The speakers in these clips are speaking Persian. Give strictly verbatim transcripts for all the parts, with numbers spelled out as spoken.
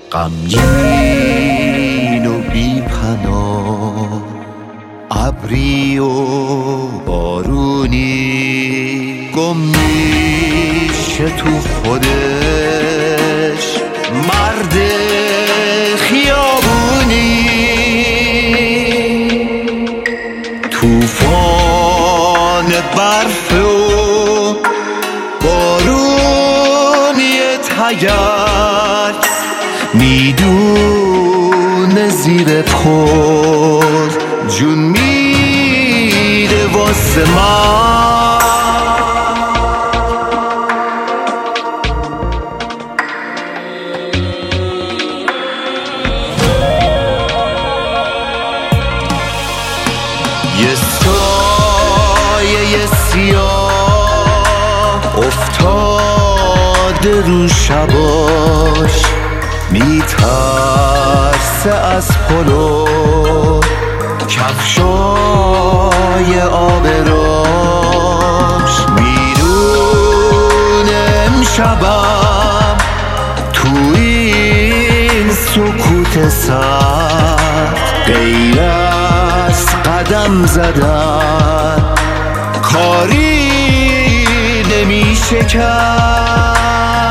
غمگین و بی پناه، ابری و بارونی گم میشه تو خودش، مرد خیابونی طوفان برف و بارونی تگرگ میدونه زیر پل جون میده واسه من. یه سایه سیاه افتاده رو شباش، میترسه از پلو کفشای آبراش، میدونه امشبم تو این سکوت سرد غیر از قدم زدن کاری نمیشه کرد.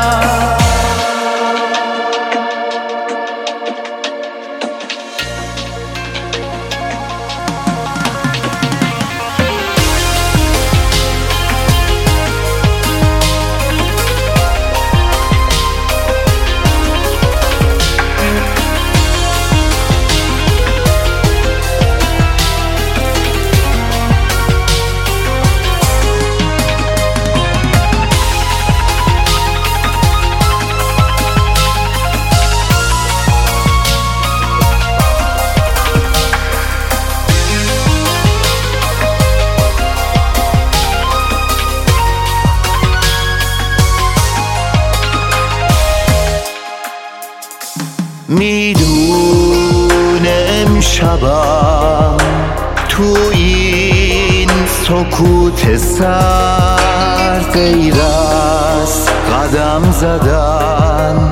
میدونه امشبم تو این سکوت سر غیر از قدم زدن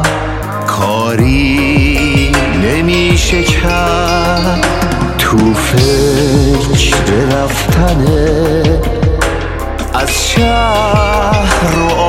کاری نمیشه کرد. تو فکر رفتنه از شهر و